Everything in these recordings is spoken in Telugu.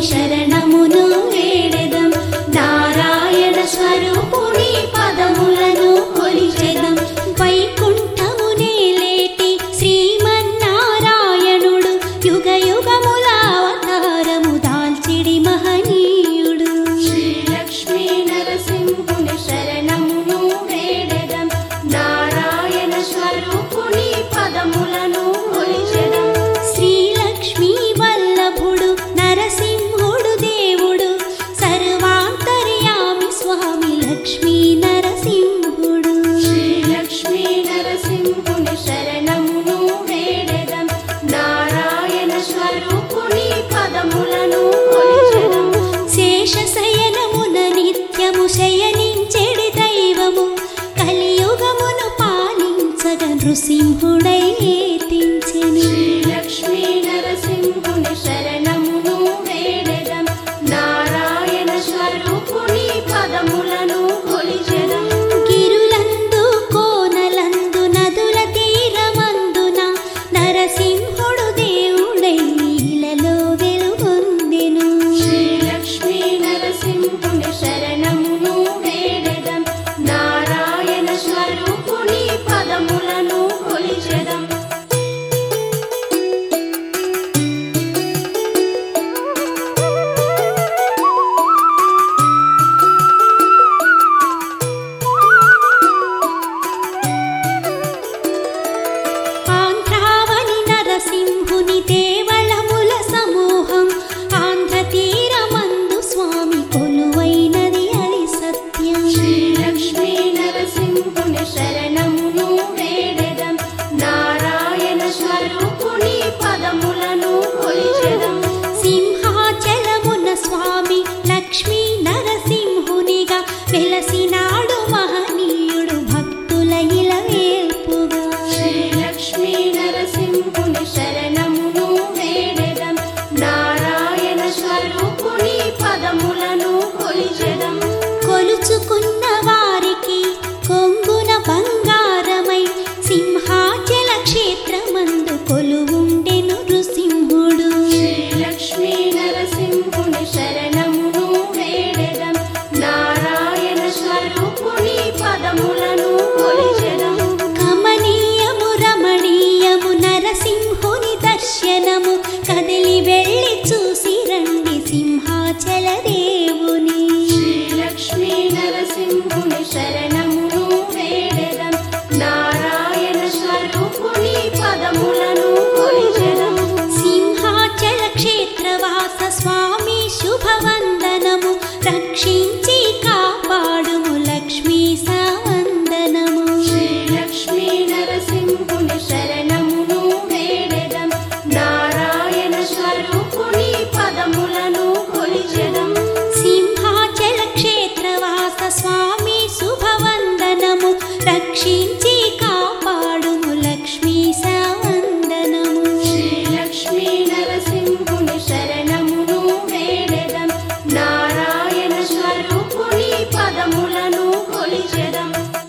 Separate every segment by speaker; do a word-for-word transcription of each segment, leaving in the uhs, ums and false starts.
Speaker 1: శరణమును వేడెదం నారాయణ స్వరూపుని పదములను కొలిచెదం వైకుంఠమునే లేటి శ్రీమన్నారాయణుడు యుగ యుగముల అవతారము దాల్చిడి మహనీయుడు
Speaker 2: శ్రీ లక్ష్మీ నరసింహుని శరణమును వేడెదం నారాయణ స్వరూపుని పదములను కొలిచెదం
Speaker 1: శ్రీలక్ష్మీ వల్లభుడు నరసింహుడు దేవుడు సర్వాంతర్యామి స్వామి లక్ష్మీ నరసింహుడు
Speaker 2: శ్రీ లక్ష్మీ నరసింహుని శరణమును వేడెదం నారాయణ స్వరూపుని పదములను కొలిచెదం
Speaker 1: శేషశయనమున నిత్యము శయనించెడి దైవము కలియుగమును పాలించగ నృసింహుడై ఏతించెను
Speaker 2: శ్రీ లక్ష్మీ నరసింహుని శరణమును వేడెదం నారాయణ స్వరూపుని పదములను కొలిచెదం
Speaker 1: గిరులందు కోనలందు నదుల తీరమందున నరసింహుడు దేవుడై ఇలలో వెలుగొందెను
Speaker 2: శ్రీ లక్ష్మీ నరసింహుని శరణమును వేడెదం నారాయణ స్వరూపుని పదములను కొలిచెదం
Speaker 1: ఆంధ్రావని నరసింహుని దేవళముల సమూహం ఆంధ్ర తీరమందు స్వామి కొలువైనది అది సత్యం
Speaker 2: శ్రీ లక్ష్మీ నరసింహుని శరణమును వేడెదం నారాయణ స్వరూపుని పదములను కొలిచెదం
Speaker 1: సింహాచలమున స్వామి లక్ష్మీ నరసింహునిగా వెలసినాడు మహనీయుడు భక్తుల ఇలవేల్పుగా
Speaker 2: శ్రీ లక్ష్మీ నరసింహుని శరణమును వేడెదం నారాయణ స్వరూపుని పదములను కొలిచెదం
Speaker 1: కొలుచుకున్న వారికి కొంగున బంగారమై సింహాచల క్షేత్రమందు కొలువుండెను నృసింహుడు
Speaker 2: శ్రీ లక్ష్మీ నరసింహుని శరణమును వేడెదం నారాయణ స్వరూపుని పదములను కొలిచెదం
Speaker 1: కమనీయము రమణీయము నరసింహుని దర్శనము కదిలి వెళ్ళి చూసి రండి సింహాచల దేవుని
Speaker 2: శ్రీ లక్ష్మీ నరసింహుని శరణమును వేడెదం నారాయణ స్వరూపుని పదములను కొలిచెదం
Speaker 1: సింహాచల క్షేత్రవాస స్వామి శుభవందనము రక్షించి కాపాడుము లక్ష్మీ సావందనము
Speaker 2: శ్రీ లక్ష్మీ నరసింహుని శరణమును వేడెదం నారాయణ స్వరూపుని పదములను కొలిచెదం
Speaker 1: సింహాచల క్షేత్రవాస స్వామి శుభవందనము రక్షించి కాపాడుము లక్ష్మీ సావందనము
Speaker 2: శ్రీ లక్ష్మీ నరసింహుని శరణమును వేడెదం నారాయణ స్వరూపుని పదములను కొలిచెదం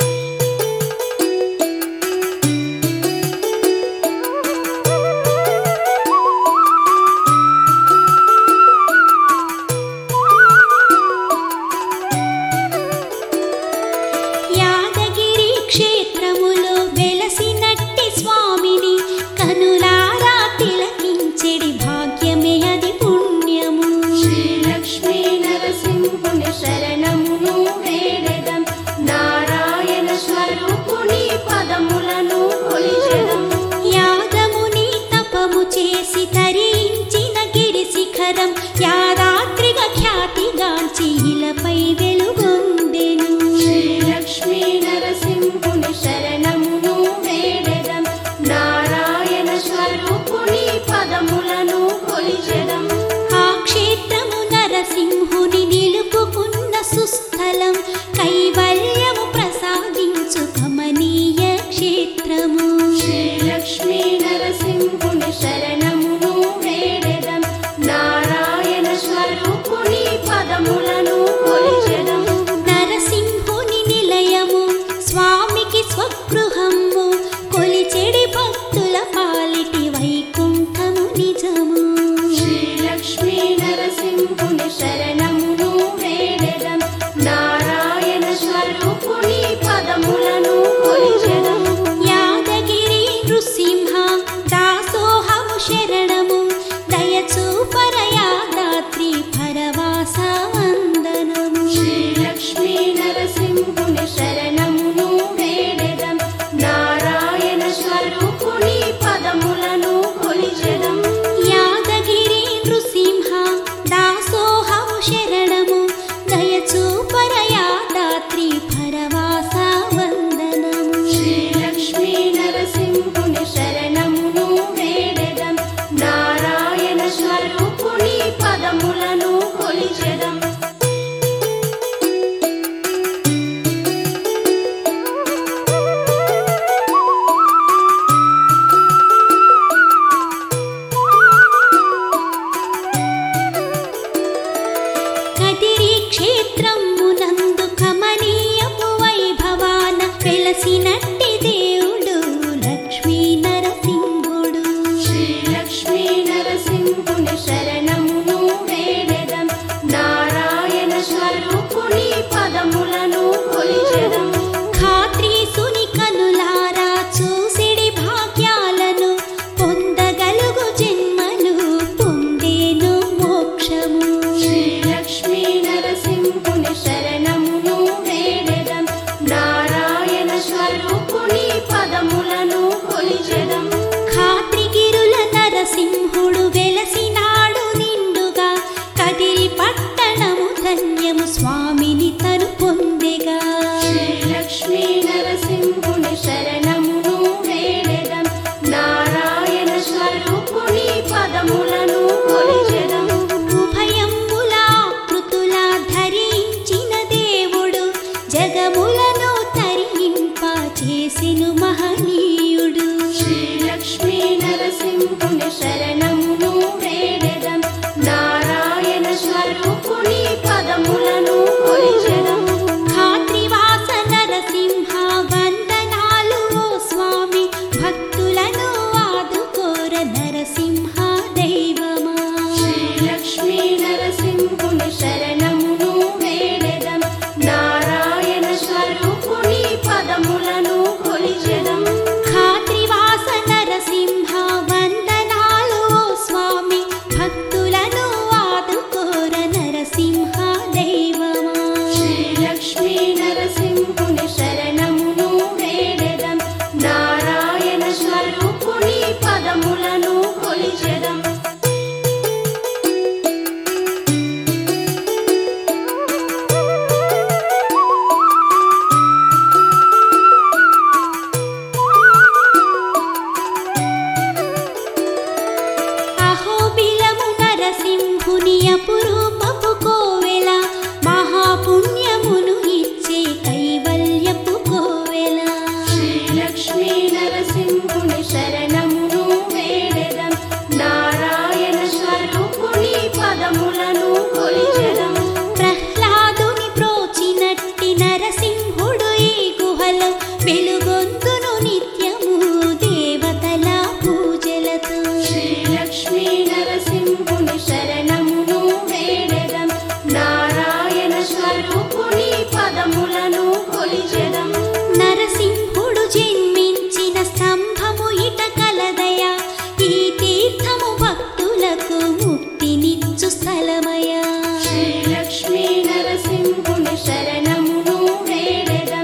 Speaker 1: యాదగిరి క్షేత్రములో వెలసినట్టి స్వామిని కనులారా తిలకించెడి భాగ్యమే అది పుణ్యము
Speaker 2: శ్రీ లక్ష్మీ నరసింహుని శరణమును వేడెదం నారాయణ స్వరూపుని పదములను కొలిచెదం
Speaker 1: యాదముని తపము చేసి తరించిన గిరి శిఖరం యాదాత్రిగా ఖ్యాతిగాంచి ఇలపై వెలుగొందెను
Speaker 2: శ్రీ లక్ష్మీ నరసింహుని శరణమును వేడెదం నారాయణ స్వరూపుని పదములను కొలిచెదం
Speaker 1: ఆ క్షేత్రము నరసింహుని నిలుపుకున్న సుస్థలం కైవల్యము ప్రసాదించు కమనీయ క్షేత్రము
Speaker 2: శ్రీ లక్ష్మీ నరసింహుని శరణమును వేడెదం నారాయణ స్వరూపుని పదములను కొలిచెదం నరసింహుని శరణమును వేడెదం నారాయణ స్వరూపుని పదములను కొలిచెదం
Speaker 1: యాదగిరి నృసింహ దాసోహము శరణము దయచూపర యాదాద్రి పరవాస వందనము
Speaker 2: శ్రీలక్ష్మీ నరసింహుని శరణమును వేడెదం నారాయణ స్వరూపుని పదములను కొలిచెదం
Speaker 1: యాదగిరి నృసింహ దాసోహము శరణము దయచూపర యాదాద్రి పరవాస వందనము
Speaker 2: శ్రీలక్ష్మీ నరసింహుని శరణమును వేడెదం నారాయణ స్వరూపుని పదములను కొలిచెదం
Speaker 1: కదిరి క్షేత్రమునందు కమనీయపు వైభవాన వెలసినట్టి దేవుడు లక్ష్మీ నరసింహుడు
Speaker 2: శ్రీలక్ష్మీ నరసింహుని శరణమును వేడెదం నారాయణ స్వరూపుని పదములను కొలిచెదం
Speaker 1: ఖాత్రీసుని కనులారా చూసిడి భాగ్యాలను పొందగలుగు జన్మను పొందేను మోక్షము
Speaker 2: శ్రీలక్ష్మీ నరసింహుని శరణమును వేడెదం నారాయణ స్వరూపుని పదములను కొలిచెదం
Speaker 1: ఖాత్రిగిరుల నరసింహుడు వెలసినాడు నిండుగా కదిరి పట్టణము ధన్యము స్వామిని తను పొందెగా
Speaker 2: శ్రీలక్ష్మీ నరసింహుని శరణమును వేడెదం నారాయణ స్వరూపుని పదములను కొలిచెదం
Speaker 1: ఉభయముల ఆకృతుల ధరించిన దేవుడు జగములను తరింప చేసెను మహనీయుడు
Speaker 2: శ్రీలక్ష్మీ నరసింహుని శరణమును వేడెదం నారాయణ స్వరూపుని పదములను కొలిచెదం
Speaker 1: ఖాత్రివాస నరసింహ వందనాలు ఓ స్వామి భక్తులను ఆదుకోర నరసింహ దైవమా
Speaker 2: శ్రీలక్ష్మీ నరసింహుని శరణమును వేడెదం నారాయణ స్వరూపుని పదములను కొలిచెదం
Speaker 1: ఖాత్రివాస నరసింహ వందనాలు ఓ స్వామి భక్తులను ఆదుకోర నరసింహ దైవమా
Speaker 2: శ్రీలక్ష్మీ నరసింహుని శరణమును వేడెదం నారాయణ స్వరూపుని పదములను కొలిచెదం
Speaker 1: అహోబిలము నరసింహుని అపురూపపు కోవెల మహాపుణ్యమును ఇచ్చే కైవల్యపు కోవెల
Speaker 2: శ్రీలక్ష్మీ నరసింహుని శరణమును వేడెదం నారాయణ స్వరూపుని పదములను కొలిచెదం
Speaker 1: ప్రహ్లాదుని ప్రోచినట్టి నరసింహుడు ఈ గుహలో వెలుగొందును నిత్యము దేవతల పూజలతో
Speaker 2: శ్రీలక్ష్మీ నరసింహుని శరణమును వేడెదం నారాయణ స్వరూపుని పదములను కొలిచెదం
Speaker 1: నరసింహుడు జన్మించిన స్తంభము ఇట కలదయ ఈ తీర్థము భక్తులకు ముక్తినిచ్చు స్థలమయ
Speaker 2: శ్రీలక్ష్మీ నరసింహుని శరణమును వేడెదం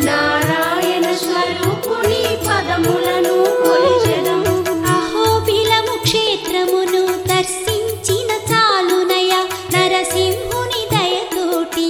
Speaker 2: నారాయణ స్వరూపుని పదములను కొలిచెదం
Speaker 1: అహోబిలము క్షేత్రమును దర్శించిన చాలునయ నరసింహుని దయతోటి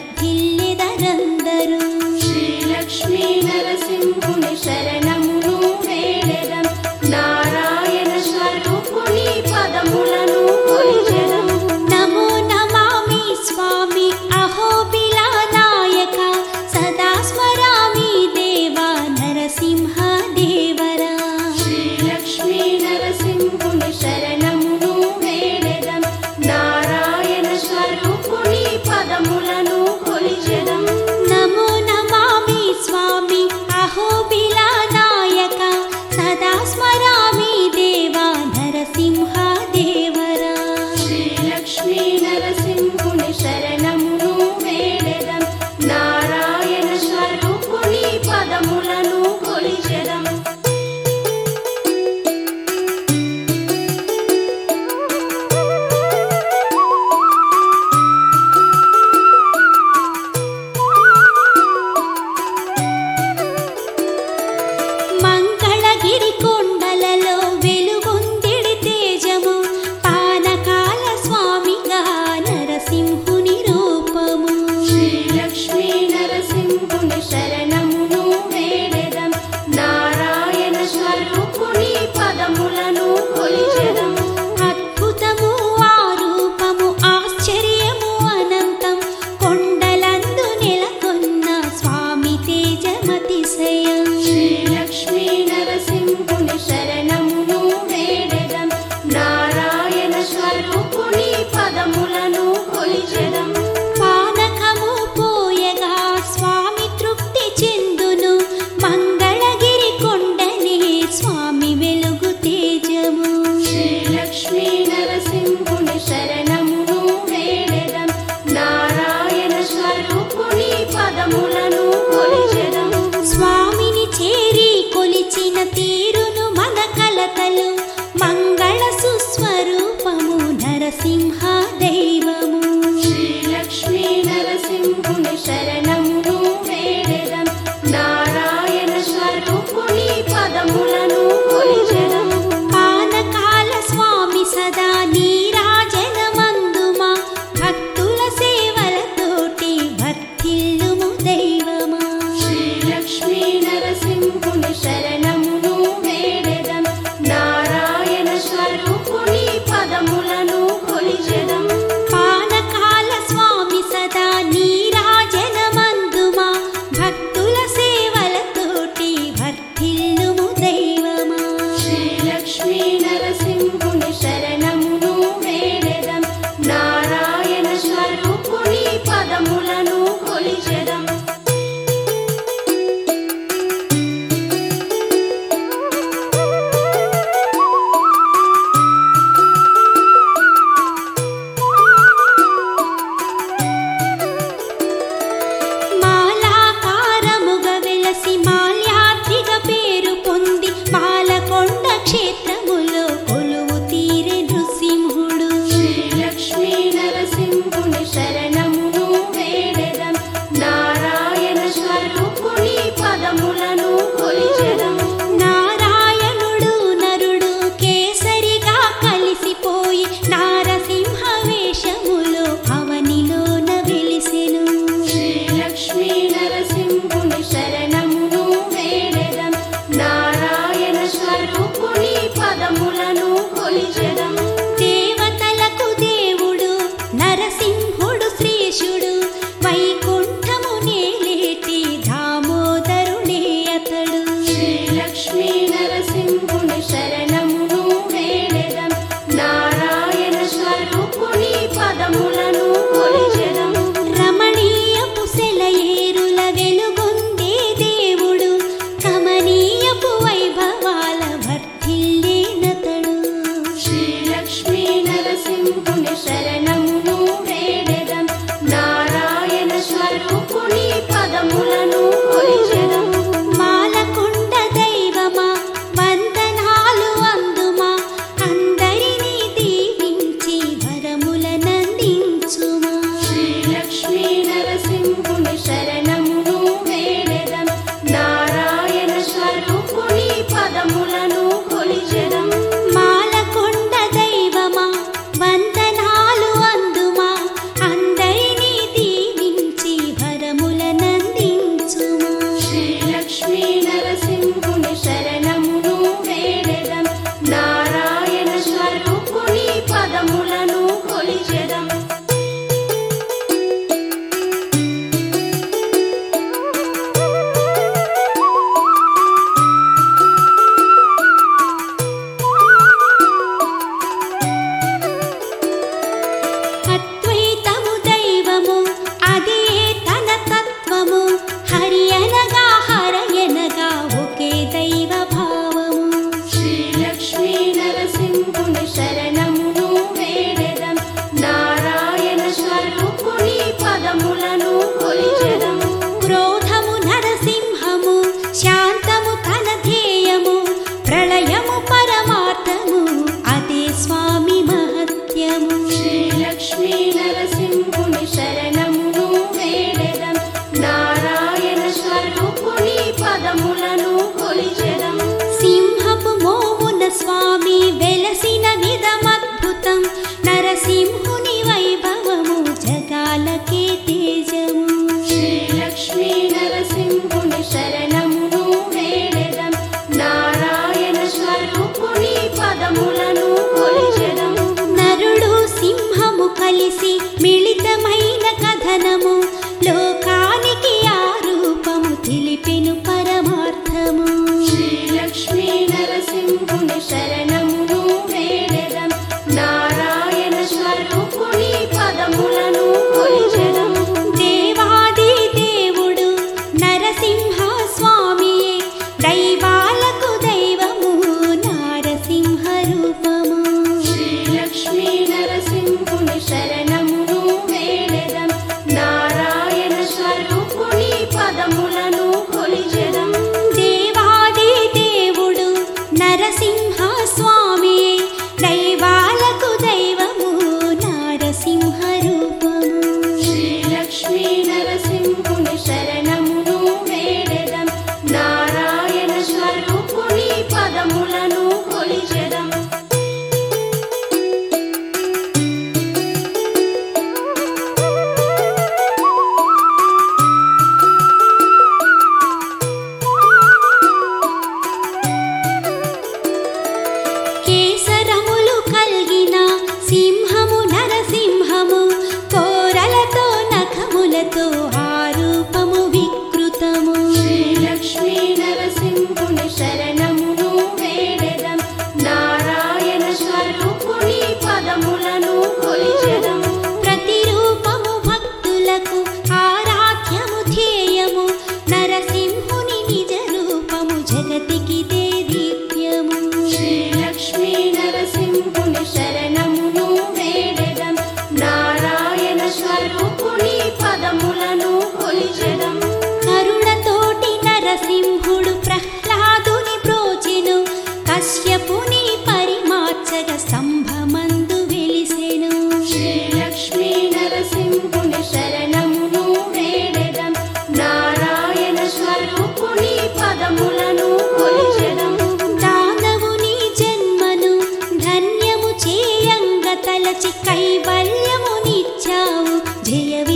Speaker 1: వర్ధిల్లెదరందరూ
Speaker 2: శ్రీలక్ష్మీ నరసింహుని శరణమును వేడెదం నారాయణ స్వరూపుని పదములను కొలిచెదం
Speaker 1: నమో నమామి స్వామి అహోబిల నాయక సదా స్మరామి దేవా నరసింహ దేవరా
Speaker 2: శ్రీలక్ష్మీ నరసింహుని శరణమును వేడెదం నారాయణ స్వరూపుని పదములను కొలిచెదం
Speaker 1: నమో నమామి స్వామి అహోబిల నాయక సదా స్మరామి దేవా నరసింహ దేవరా
Speaker 2: శ్రీలక్ష్మీ నరసింహ
Speaker 1: దైవము.
Speaker 2: శ్రీలక్ష్మీ నరసింహుని శరణమును వేడెదం, నారాయణ స్వరూపుని పదములను కొలిచెదం.
Speaker 1: పానకాల స్వామి సదా నీరాజనమందుమా, భక్తుల సేవలతోటి వర్ధిల్లుము దైవమా.
Speaker 2: శ్రీలక్ష్మీ నరసింహుని శరణమును వేడెదం, నారాయణ స్వరూపుని పదములను కొలిచెదం.
Speaker 1: పానకాల స్వామి సదా నీరాజనమందుమా, భక్తుల సేవలతోటి వర్ధిల్లుము దైవమా.
Speaker 2: శ్రీలక్ష్మీ నరసింహుని శరణమును వేడెదం, నారాయణ స్వరూపుని పదములను కొలిచెదం.
Speaker 1: మాలాకారముగ వెలసి మాల్యాద్రిగా పేరు పొంది పాలకొండ క్షేత్రములో కొలువు తీరె నృసింహుడు.
Speaker 2: శ్రీలక్ష్మీ నరసింహుని శరణమును వేడెదం, నారాయణ స్వరూపుని పదములను కొలిచెదం.
Speaker 1: నారాయణుడు నరుడు కేసరిగా కలిసిపోయి నారసింహ వేషములో అవనిలోన వెలిసెను.
Speaker 2: శ్రీలక్ష్మీ నరసింహుని శరణమును వేడెదం, నారాయణ స్వరూపుని పదములను కొలిచెదం.
Speaker 1: దేవతలకు దేవుడు నరసింహుడు శ్రీశుడు, వైకుంఠము నేలేటి దామోదరుడే అతడు.
Speaker 2: శ్రీలక్ష్మీ నరసింహుని శరణమును వేడెదం, నారాయణ స్వరూపుని పదములను కొలిచెదం.
Speaker 1: రమణీయపు సెలయేరుల వెలుగొందే దేవుడు, కమనీయపు వైభవాల వర్ధిల్లేనతడు.
Speaker 2: శ్రీలక్ష్మీ నరసింహుని శరణమును వేడెదం, నారాయణ స్వరూపుని పదములను కొలిచెదం.
Speaker 1: మాలకొండ దైవమా వందనాలు అందుమా, అందరినీ దీవించి వరములనందించుమా.
Speaker 2: శ్రీలక్ష్మీ నరసింహుని శరణమును వేడెదం, నారాయణ స్వరూపుని పదములను కొలిచెదం.
Speaker 1: మాలకొండ దైవమా వందనాలు అందుమా, అందరినీ దీవించి వరములనందించుమా.
Speaker 2: శ్రీలక్ష్మీ నరసింహుని శరణమును వేడెదం, నారాయణ స్వరూపుని పదములను కొలిచెదం.
Speaker 1: అద్వైతము దైవము అదే తన తత్వము, హరి అనగా హరయనగా ఒకే దైవ భావము.
Speaker 2: శ్రీలక్ష్మీ నరసింహుని శరణమును వేడెదం, నారాయణ స్వరూపుని పదములను కొలిచెదం.
Speaker 1: క్రోధము నరసింహము, శాంతము తన ధ్యేయము, ప్రళయము పరమార్థము అదే స్వామి మహత్యము.
Speaker 2: శ్రీలక్ష్మీ నరసింహుని శరణమును వేడెదం, నారాయణ స్వరూపుని పదములను కొలిచెదం.
Speaker 1: సింహపు మోమున స్వామి వెలసిన విధమద్భుతం, నరసింహుని వైభవము జగాలకే తేజము.
Speaker 2: శ్రీలక్ష్మీ నరసింహుని శరణమును వేడెదం, నారాయణ స్వరూపుని పదములను కొలిచెదం.
Speaker 1: నరుడు సింహము కలిసి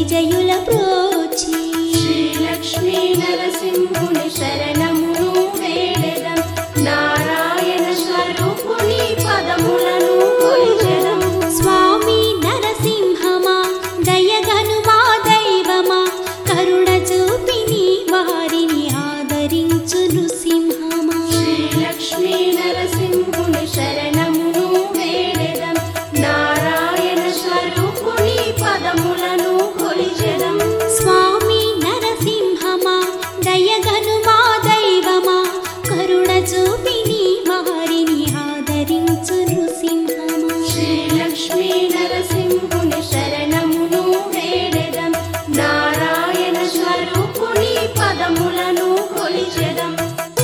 Speaker 1: విజయుల ప్రోచి
Speaker 2: శ్రీలక్ష్మీ నరసింహుని శరణమును వేడెదం నారాయణ స్వరూపుని పదములను కొలిచెదం
Speaker 1: స్వామి నరసింహమా దయగనుమా దైవమా కరుణ చూపిని వారిని ఆదరించు నృసింహమా
Speaker 2: శ్రీలక్ష్మీ నరసింహుని శరణమును వేడెదం నారాయణ స్వరూపుని పదములను కొలిచెదం
Speaker 1: స్వామి నరసింహమా దయగనుమా దైవమా కరుణ చూపిని వారిని ఆదరించు నృసింహమా
Speaker 2: శ్రీలక్ష్మీ నరసింహుని శరణమును వేడెదం నారాయణ స్వరూపుని పదములను కొలిచెదం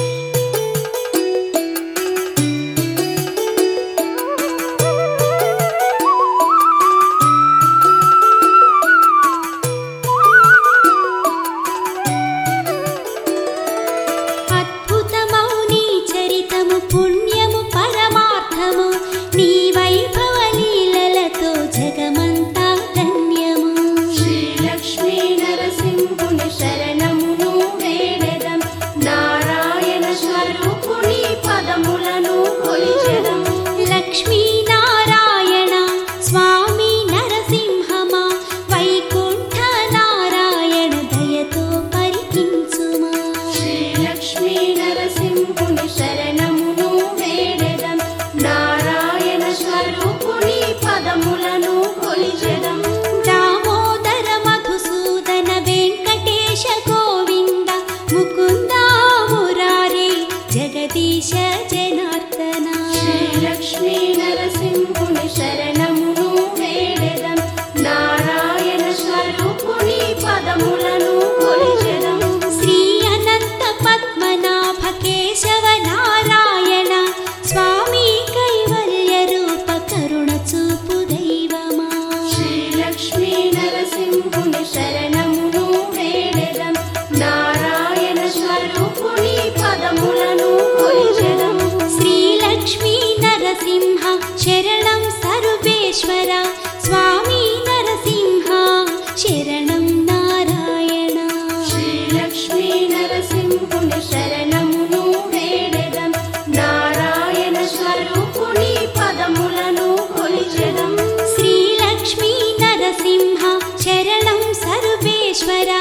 Speaker 1: అద్భుతమౌ నీ చరితము పుణ్యము పరమార్థము నీ వైభవ లీలలతో జగమంతా ధన్యము
Speaker 2: శ్రీలక్ష్మీ నరసింహుని శరణమును వేడెదం నారాయణ స్వరూపుని పదములను కొలిచెదం
Speaker 1: లక్ష్మీ నారాయణ స్వామి నరసింహమా వైకుంఠ నారాయణ దయతో పరికించుమా
Speaker 2: శ్రీలక్ష్మీ నరసింహుని శరణమును వేడెదం నారాయణ స్వరూపుని పదములను కొలిచెదం
Speaker 1: దామోదర మధుసూదన వెంకటేశ గోవింద ముకుంద మురారే జగదీశ జనార్దన
Speaker 2: శ్రీలక్ష్మీ నరసింహుని శరణమును వేడెదం నారాయణ స్వరూపుని పదములను కొలిచెదం
Speaker 1: శ్రీ అనంత పద్మనాభ కేశవ నారాయణ స్వామి కైవల్య రూప కరుణ చూపు దైవమా
Speaker 2: శ్రీలక్ష్మీ నరసింహుని శరణమును వేడెదం నారాయణ స్వరూపుని పదములను కొలిచెదం
Speaker 1: శ్రీలక్ష్మీ నరసింహ శరణం సర్వేశ్వర స్వామి నరసింహ శరణం నారాయణ
Speaker 2: శ్రీలక్ష్మీ నరసింహుని శరణమును వేడెదం నారాయణ స్వరూపుని పదములను కొలిచెదం
Speaker 1: శ్రీలక్ష్మీ నరసింహ శరణం సర్వేశ్వర